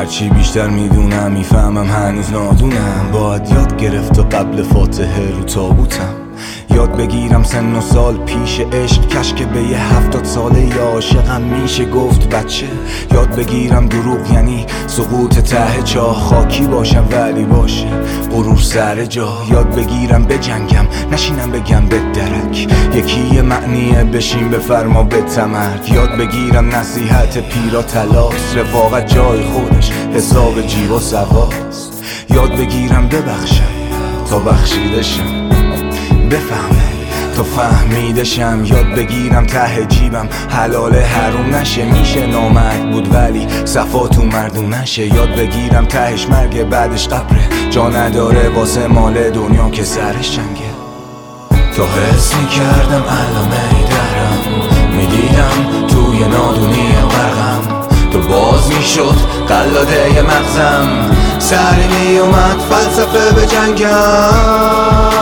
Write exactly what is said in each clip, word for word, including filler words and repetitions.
هرچی بیشتر میدونم میفهمم هنوز نادونم. باید یاد گرفت و قبل فاتحه رو تابوتم یاد بگیرم سن و سال پیش عشق کش که به یه هفتاد ساله یا عاشقم میشه گفت بچه. یاد بگیرم دروغ یعنی سقوط ته چاه، خاکی باشم ولی باشه غرور سر جا. یاد بگیرم بجنگم نشینم بگم به درک یکی معنیه بشین بفرما به تمرک. یاد بگیرم نصیحت پیرا تلاست، رفاقت جای خودش حساب جیب و سواست. یاد بگیرم ببخشم تا بخشیدشم، بفهمه تا فهمیدشم. یاد بگیرم ته جیبم حلال حروم نشه، میشه نامرد بود ولی صفا تو مردم نشه. یاد بگیرم تهش مرگ بعدش قبره، جا نداره واسه مال دنیا که سرش جنگه. تا حس میکردم علامه درم، میدیدم توی نادونی غرقم. تو باز میشد قلاده مغزم، سری میومد فلسفه به جنگم.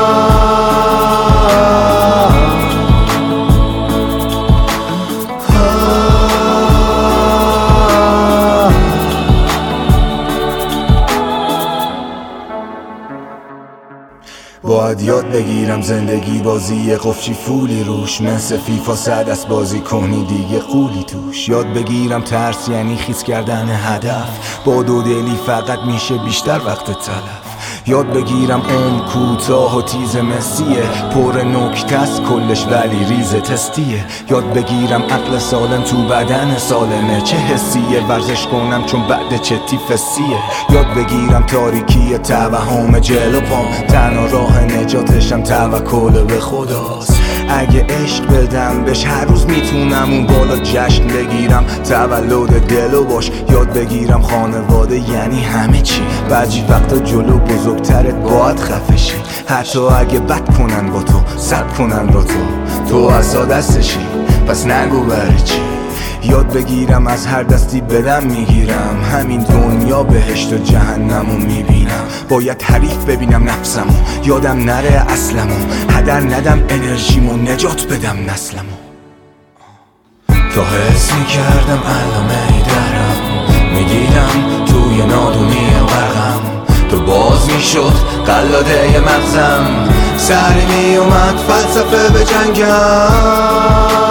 باید یاد بگیرم زندگی بازی قفچی فولی روش، مثل فیفا صد است بازی کنی دیگه قولی توش. یاد بگیرم ترس یعنی خیس کردن هدف، با دو دلی فقط میشه بیشتر وقت تلف. یاد بگیرم عمر کوتاه و تیز مسیه، پر نکته است کلش ولی ریز تستیه. یاد بگیرم عقل سالم تو بدن سالمه، چه حسیه ورزش کنم چون بعد چه تیفسیه. یاد بگیرم تاریکی توهم جلو پام، تنها راه نجاتشم توکل به خداست. اگه عشق بدم بهش هر روز میتونم اون بالا جشن بگیرم، تولد دلو باش. یاد بگیرم خانواده یعنی همه چی، بعضی وقتا جلو بزرگترت باید خفه شی. حتی اگه بد کنن با تو صد کنن با تو، تو عصا دستشی پس نگو برای چی. یاد بگیرم از هر دستی بدم میگیرم، همین دنیا بهشت و جهنمو میبینم. باید حریف ببینم نفسمو، یادم نره اصلمو، هدر ندم انرژیمو، نجات بدم نسلمو. تا حس میکردم علامه درم، میدیدم توی نادونی غرقم. تو باز میشد قلاده مغزم، سری میومد فلسفه به جنگم.